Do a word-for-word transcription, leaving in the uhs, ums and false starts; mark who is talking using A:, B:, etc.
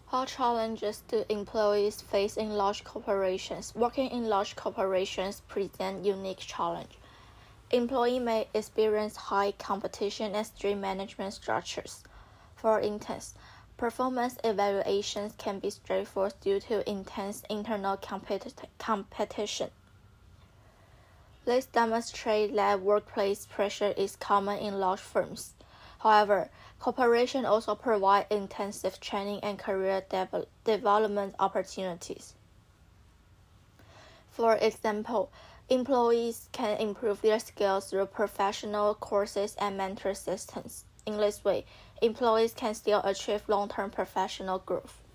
A: What challenges do employees face in large corporations? Working in large corporations presents unique challenges. Employees may experience high competition and strict management structures. For instance, performance evaluations can be stressful due to intense internal competi- competition. This demonstrates that workplace pressure is common in large firms. However, corporations also provide intensive training and career de- development opportunities. For example, employees can improve their skills through professional courses and mentor systems. In this way, employees can still achieve long-term professional growth.